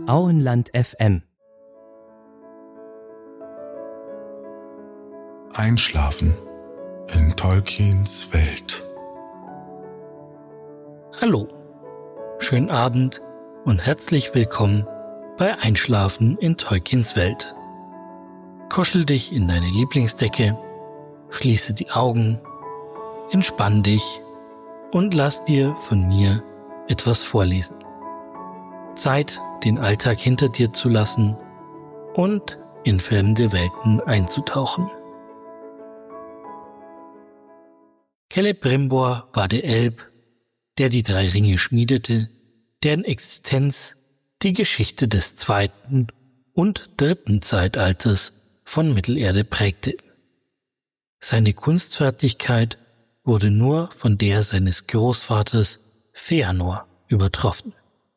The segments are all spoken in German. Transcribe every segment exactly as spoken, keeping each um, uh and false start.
Auenland F M. Einschlafen in Tolkiens Welt. Hallo, schönen Abend und herzlich willkommen bei Einschlafen in Tolkiens Welt. Kuschel dich in deine Lieblingsdecke, schließe die Augen, entspann dich und lass dir von mir etwas vorlesen. Zeit, den Alltag hinter dir zu lassen und in fremde Welten einzutauchen. Celebrimbor war der Elb, der die drei Ringe schmiedete, deren Existenz die Geschichte des zweiten und dritten Zeitalters von Mittelerde prägte. Seine Kunstfertigkeit wurde nur von der seines Großvaters Feanor übertroffen.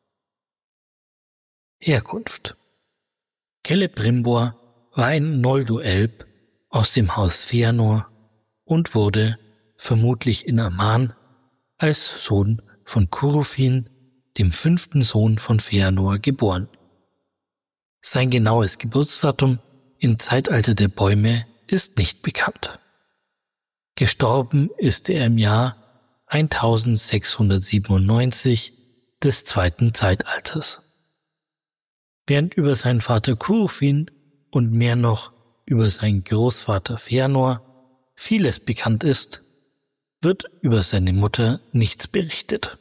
Herkunft: Celebrimbor war ein Noldo-Elb aus dem Haus Feanor und wurde, vermutlich in Aman, als Sohn von Curufin, dem fünften Sohn von Feanor, geboren. Sein genaues Geburtsdatum im Zeitalter der Bäume ist nicht bekannt. Gestorben ist er im Jahr eintausendsechshundertsiebenundneunzig des zweiten Zeitalters. Während über seinen Vater Curufin und mehr noch über seinen Großvater Feanor vieles bekannt ist, wird über seine Mutter nichts berichtet.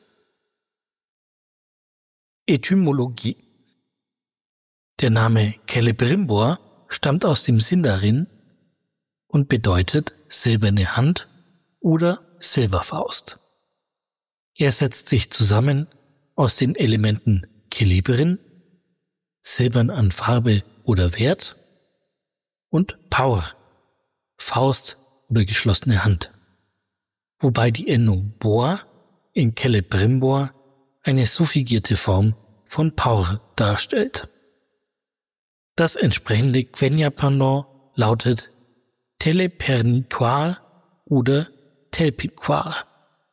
Etymologie: Der Name Celebrimbor stammt aus dem Sindarin und bedeutet silberne Hand oder Silberfaust. Er setzt sich zusammen aus den Elementen Celebrin, silbern an Farbe oder Wert, und Power, Faust oder geschlossene Hand, wobei die Endung Bor in Celebrimbor eine suffigierte Form von Paur darstellt. Das entsprechende Quenya-Pendant lautet Teleperniquar oder Telpiquar.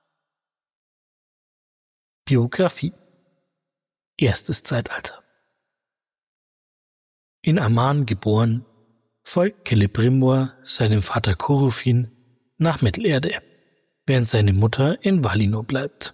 Biografie: Erstes Zeitalter. In Aman geboren, folgt Celebrimbor seinem Vater Curufin nach Mittelerde, während seine Mutter in Valinor bleibt.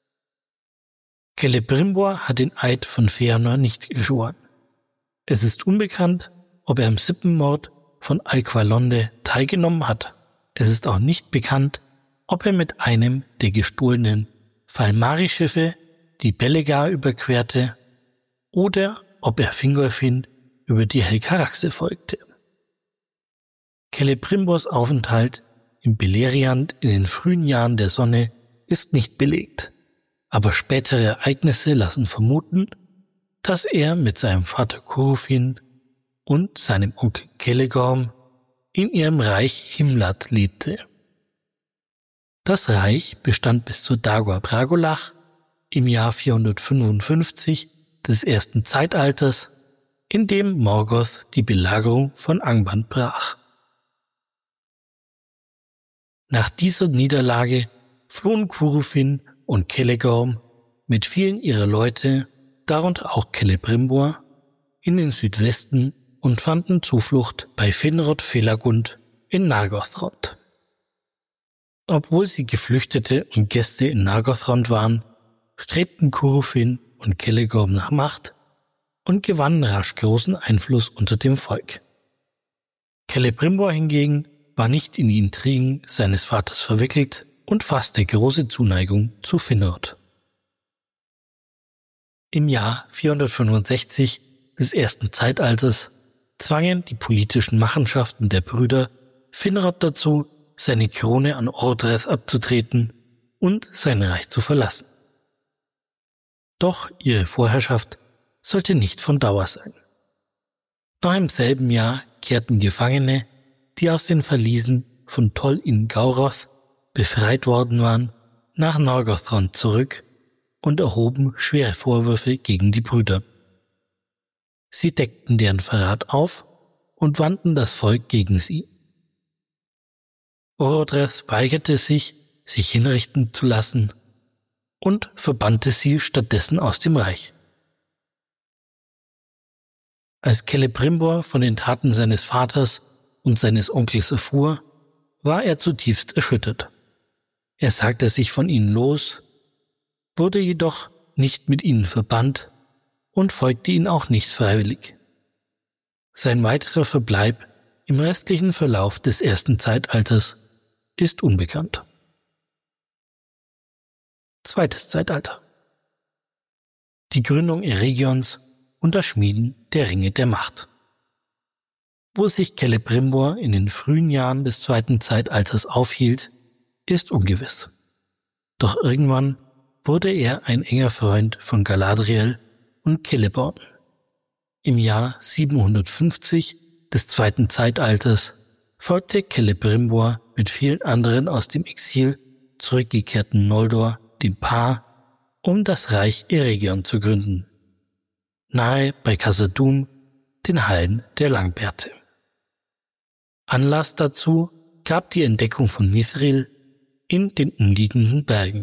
Celebrimbor hat den Eid von Feanor nicht geschworen. Es ist unbekannt, ob er am Sippenmord von Alqualonde teilgenommen hat. Es ist auch nicht bekannt, ob er mit einem der gestohlenen Falmari-Schiffe die Belegar überquerte oder ob er Fingolfin über die Helcaraxe folgte. Celebrimbors Aufenthalt in Beleriand in den frühen Jahren der Sonne ist nicht belegt, aber spätere Ereignisse lassen vermuten, dass er mit seinem Vater Curufin und seinem Onkel Celegorm in ihrem Reich Himlat lebte. Das Reich bestand bis zur Dagor Bragolach im Jahr vierhundertfünfundfünfzig des ersten Zeitalters, in dem Morgoth die Belagerung von Angband brach. Nach dieser Niederlage flohen Curufin und Celegorm mit vielen ihrer Leute, darunter auch Celebrimbor, in den Südwesten und fanden Zuflucht bei Finrod Felagund in Nargothrond. Obwohl sie Geflüchtete und Gäste in Nargothrond waren, strebten Curufin und Celegorm nach Macht und gewannen rasch großen Einfluss unter dem Volk. Celebrimbor hingegen war nicht in die Intrigen seines Vaters verwickelt und fasste große Zuneigung zu Finrod. Im Jahr vierhundertfünfundsechzig des ersten Zeitalters zwangen die politischen Machenschaften der Brüder Finrod dazu, seine Krone an Orodreth abzutreten und sein Reich zu verlassen. Doch ihre Vorherrschaft sollte nicht von Dauer sein. Noch im selben Jahr kehrten Gefangene, die aus den Verliesen von Tol in Gauroth befreit worden waren, nach Nargothrond zurück und erhoben schwere Vorwürfe gegen die Brüder. Sie deckten deren Verrat auf und wandten das Volk gegen sie. Orodreth weigerte sich, sich hinrichten zu lassen und verbannte sie stattdessen aus dem Reich. Als Celebrimbor von den Taten seines Vaters und seines Onkels erfuhr, war er zutiefst erschüttert. Er sagte sich von ihnen los, wurde jedoch nicht mit ihnen verbannt und folgte ihnen auch nicht freiwillig. Sein weiterer Verbleib im restlichen Verlauf des ersten Zeitalters ist unbekannt. Zweites Zeitalter. Die Gründung Eregions und das Schmieden der Ringe der Macht. Wo sich Celebrimbor in den frühen Jahren des zweiten Zeitalters aufhielt, ist ungewiss. Doch irgendwann wurde er ein enger Freund von Galadriel und Celeborn. Im Jahr siebenhundertfünfzig des zweiten Zeitalters folgte Celebrimbor mit vielen anderen aus dem Exil zurückgekehrten Noldor dem Paar, um das Reich Eregion zu gründen, nahe bei Khazad-dûm, den Hallen der Langbärte. Anlass dazu gab die Entdeckung von Mithril in den umliegenden Bergen.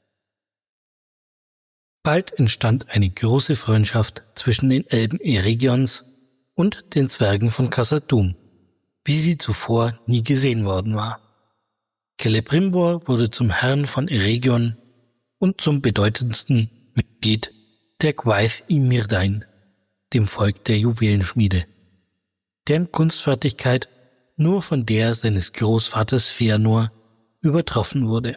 Bald entstand eine große Freundschaft zwischen den Elben Eregions und den Zwergen von Khazad-dûm, wie sie zuvor nie gesehen worden war. Celebrimbor wurde zum Herrn von Eregion und zum bedeutendsten Mitglied der Gwaith i Myrdain, dem Volk der Juwelenschmiede, deren Kunstfertigkeit nur von der seines Großvaters Fëanor übertroffen wurde.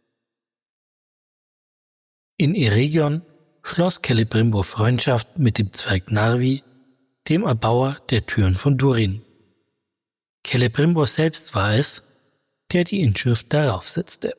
In Eregion schloss Celebrimbor Freundschaft mit dem Zwerg Narvi, dem Erbauer der Türen von Durin. Celebrimbor selbst war es, der die Inschrift darauf setzte.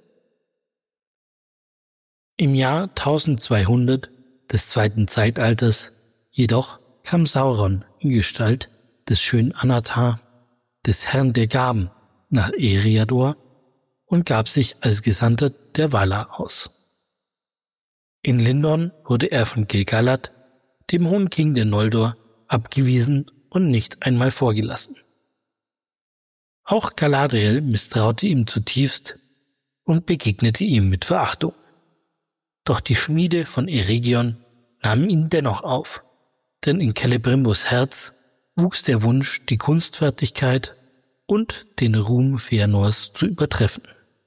Im Jahr eintausendzweihundert des zweiten Zeitalters jedoch kam Sauron in Gestalt des schönen Anatar, des Herrn der Gaben, nach Eriador und gab sich als Gesandter der Valar aus. In Lindon wurde er von Gil-galad, dem Hohen King der Noldor, abgewiesen und nicht einmal vorgelassen. Auch Galadriel misstraute ihm zutiefst und begegnete ihm mit Verachtung. Doch die Schmiede von Eregion nahmen ihn dennoch auf, denn in Celebrimbors Herz wuchs der Wunsch, die Kunstfertigkeit und den Ruhm Fëanors zu übertreffen.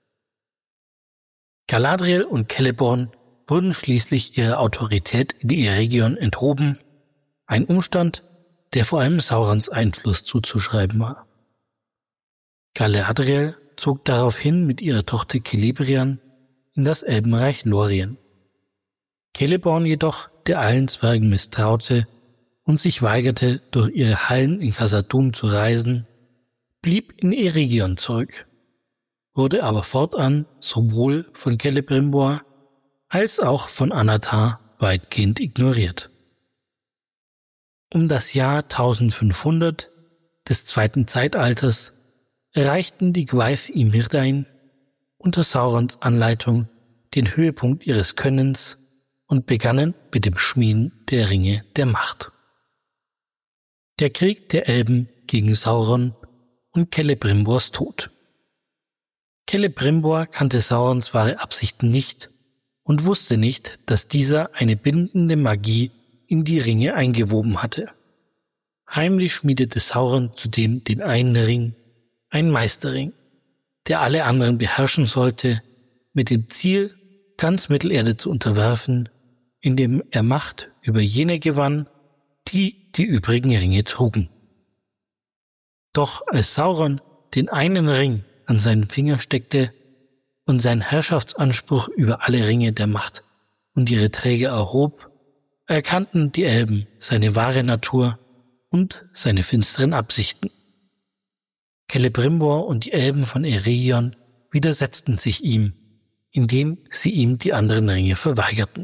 Galadriel und Celeborn wurden schließlich ihrer Autorität in Eregion enthoben, ein Umstand, der vor allem Saurons Einfluss zuzuschreiben war. Galadriel zog daraufhin mit ihrer Tochter Celebrian in das Elbenreich Lorien. Celeborn jedoch, der allen Zwergen misstraute und sich weigerte, durch ihre Hallen in Khazad-dûm zu reisen, blieb in Eregion zurück, wurde aber fortan sowohl von Celebrimbor als auch von Anatar weitgehend ignoriert. Um das Jahr eintausendfünfhundert des zweiten Zeitalters erreichten die Gwaith i Myrdain unter Saurons Anleitung den Höhepunkt ihres Könnens und begannen mit dem Schmieden der Ringe der Macht. Der Krieg der Elben gegen Sauron und Celebrimbors Tod. Celebrimbor kannte Saurons wahre Absichten nicht und wusste nicht, dass dieser eine bindende Magie in die Ringe eingewoben hatte. Heimlich schmiedete Sauron zudem den einen Ring, ein Meisterring, der alle anderen beherrschen sollte, mit dem Ziel, ganz Mittelerde zu unterwerfen, indem er Macht über jene gewann, die die übrigen Ringe trugen. Doch als Sauron den einen Ring an seinen Finger steckte und seinen Herrschaftsanspruch über alle Ringe der Macht und ihre Träger erhob, erkannten die Elben seine wahre Natur und seine finsteren Absichten. Celebrimbor und die Elben von Eregion widersetzten sich ihm, indem sie ihm die anderen Ringe verweigerten.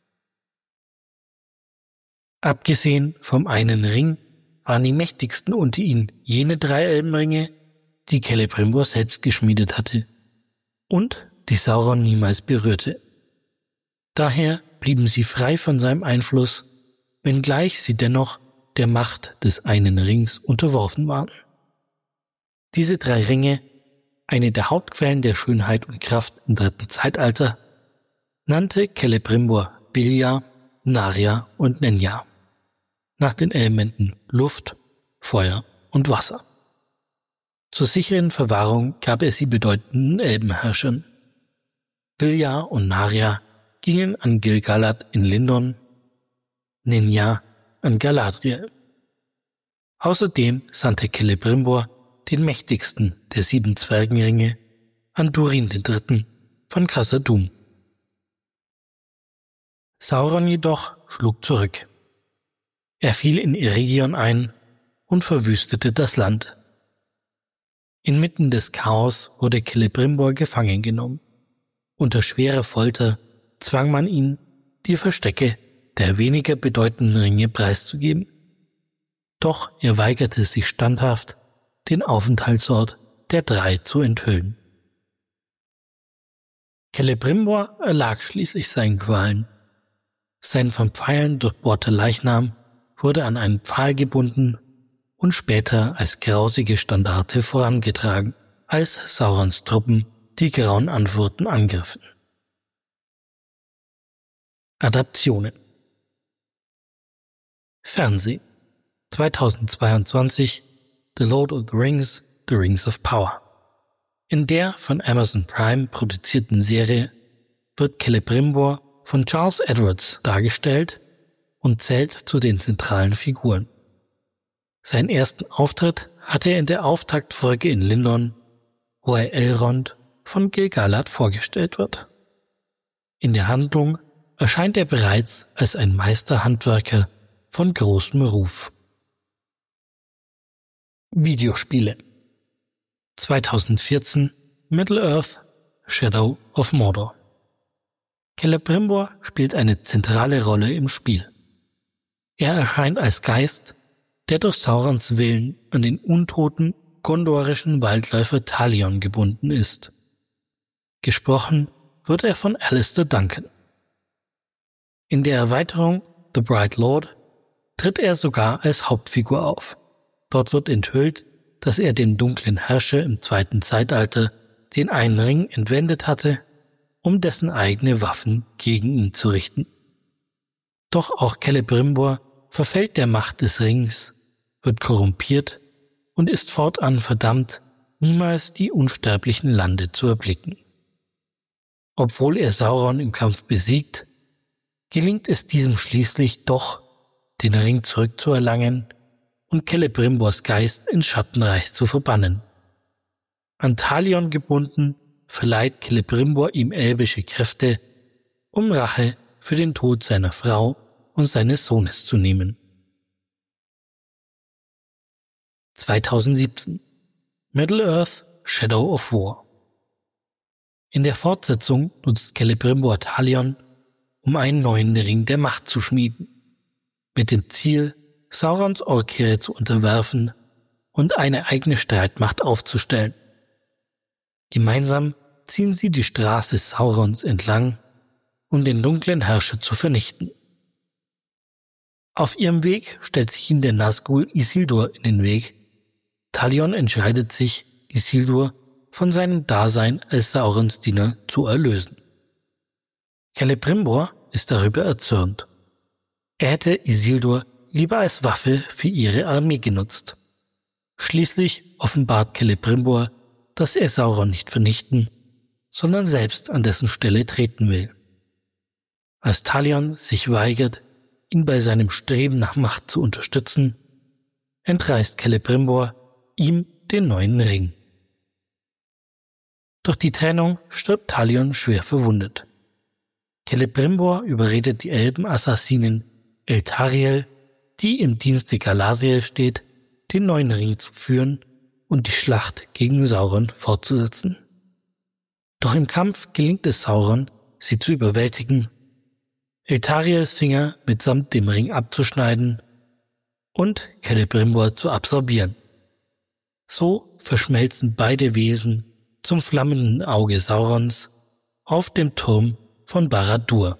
Abgesehen vom einen Ring waren die mächtigsten unter ihnen jene drei Elbenringe, die Celebrimbor selbst geschmiedet hatte und die Sauron niemals berührte. Daher blieben sie frei von seinem Einfluss, wenngleich sie dennoch der Macht des einen Rings unterworfen waren. Diese drei Ringe, eine der Hauptquellen der Schönheit und Kraft im dritten Zeitalter, nannte Celebrimbor Bilja, Narja und Nenya. nach den Elementen Luft, Feuer und Wasser. Zur sicheren Verwahrung gab er sie bedeutenden Elbenherrschern. Vilja und Narja gingen an Gil-galad in Lindon, Ninja an Galadriel. Außerdem sandte Celebrimbor den mächtigsten der sieben Zwergenringe an Durin den Dritten von Khazad-dûm. Sauron jedoch schlug zurück. Er fiel in Eregion ein und verwüstete das Land. Inmitten des Chaos wurde Celebrimbor gefangen genommen. Unter schwerer Folter zwang man ihn, die Verstecke der weniger bedeutenden Ringe preiszugeben. Doch er weigerte sich standhaft, den Aufenthaltsort der Drei zu enthüllen. Celebrimbor erlag schließlich seinen Qualen. Sein von Pfeilen durchbohrter Leichnam wurde an einen Pfahl gebunden und später als grausige Standarte vorangetragen, als Saurons Truppen die Grauen Antworten angriffen. Adaptionen. Fernsehen. zweitausendzweiundzwanzig The Lord of the Rings, The Rings of Power. In der von Amazon Prime produzierten Serie wird Celebrimbor von Charles Edwards dargestellt und zählt zu den zentralen Figuren. Seinen ersten Auftritt hatte er in der Auftaktfolge in Lindon, wo er Elrond von Gil-galad vorgestellt wird. In der Handlung erscheint er bereits als ein Meisterhandwerker von großem Ruf. Videospiele. zweitausendvierzehn Middle-earth Shadow of Mordor. Celebrimbor spielt eine zentrale Rolle im Spiel. Er erscheint als Geist, der durch Saurons Willen an den untoten gondorischen Waldläufer Talion gebunden ist. Gesprochen wird er von Alistair Duncan. In der Erweiterung The Bright Lord tritt er sogar als Hauptfigur auf. Dort wird enthüllt, dass er dem dunklen Herrscher im zweiten Zeitalter den einen Ring entwendet hatte, um dessen eigene Waffen gegen ihn zu richten. Doch auch Celebrimbor verfällt der Macht des Rings, wird korrumpiert und ist fortan verdammt, niemals die unsterblichen Lande zu erblicken. Obwohl er Sauron im Kampf besiegt, gelingt es diesem schließlich doch, den Ring zurückzuerlangen und Celebrimbors Geist ins Schattenreich zu verbannen. An Talion gebunden, verleiht Celebrimbor ihm elbische Kräfte, um Rache für den Tod seiner Frau und seines Sohnes zu nehmen. zweitausendsiebzehn Middle-earth Shadow of War. In der Fortsetzung nutzt Celebrimbor Talion, um einen neuen Ring der Macht zu schmieden, mit dem Ziel, Saurons Orkheere zu unterwerfen und eine eigene Streitmacht aufzustellen. Gemeinsam ziehen sie die Straße Saurons entlang, um den dunklen Herrscher zu vernichten. Auf ihrem Weg stellt sich ihnen der Nazgul Isildur in den Weg. Talion entscheidet sich, Isildur von seinem Dasein als Saurons Diener zu erlösen. Celebrimbor ist darüber erzürnt. Er hätte Isildur lieber als Waffe für ihre Armee genutzt. Schließlich offenbart Celebrimbor, dass er Sauron nicht vernichten, sondern selbst an dessen Stelle treten will. Als Talion sich weigert, ihn bei seinem Streben nach Macht zu unterstützen, entreißt Celebrimbor ihm den neuen Ring. Durch die Trennung stirbt Talion schwer verwundet. Celebrimbor überredet die Elbenassassinin Eltariel, die im Dienste Galadriel steht, den neuen Ring zu führen und die Schlacht gegen Sauron fortzusetzen. Doch im Kampf gelingt es Sauron, sie zu überwältigen, Eltariels Finger mitsamt dem Ring abzuschneiden und Celebrimbor zu absorbieren. So verschmelzen beide Wesen zum flammenden Auge Saurons auf dem Turm von Barad-dûr.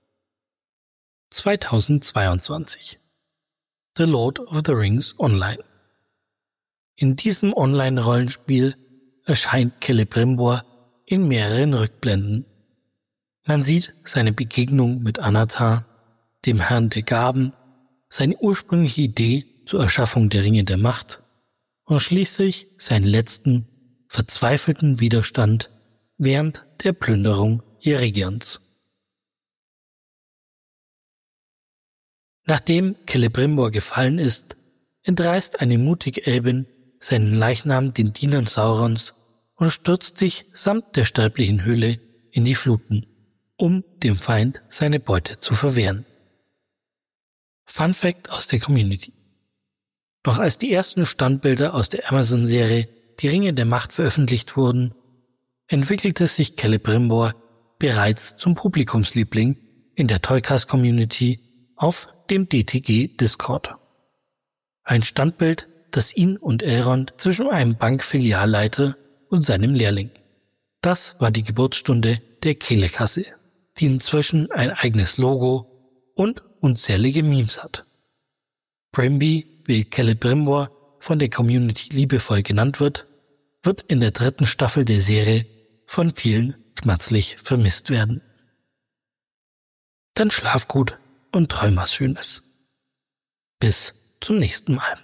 zweitausendzweiundzwanzig The Lord of the Rings Online. In diesem Online-Rollenspiel erscheint Celebrimbor in mehreren Rückblenden. Man sieht seine Begegnung mit Anatar, dem Herrn der Gaben, seine ursprüngliche Idee zur Erschaffung der Ringe der Macht und schließlich seinen letzten, verzweifelten Widerstand während der Plünderung Eregions. Nachdem Celebrimbor gefallen ist, entreißt eine mutige Elbin seinen Leichnam den Dienern Saurons und stürzt sich samt der sterblichen Höhle in die Fluten, um dem Feind seine Beute zu verwehren. Fun Fact aus der Community: Noch als die ersten Standbilder aus der Amazon-Serie Die Ringe der Macht veröffentlicht wurden, entwickelte sich Celebrimbor bereits zum Publikumsliebling in der Toycast-Community auf dem D T G-Discord. Ein Standbild, das ihn und Elrond zwischen einem Bankfilialleiter und seinem Lehrling. Das war die Geburtsstunde der Kehlekasse, die inzwischen ein eigenes Logo und unzählige Memes hat. Brimby, wie Celebrimbor von der Community liebevoll genannt wird, wird in der dritten Staffel der Serie von vielen schmerzlich vermisst werden. Dann schlaf gut und träum was Schönes. Bis zum nächsten Mal.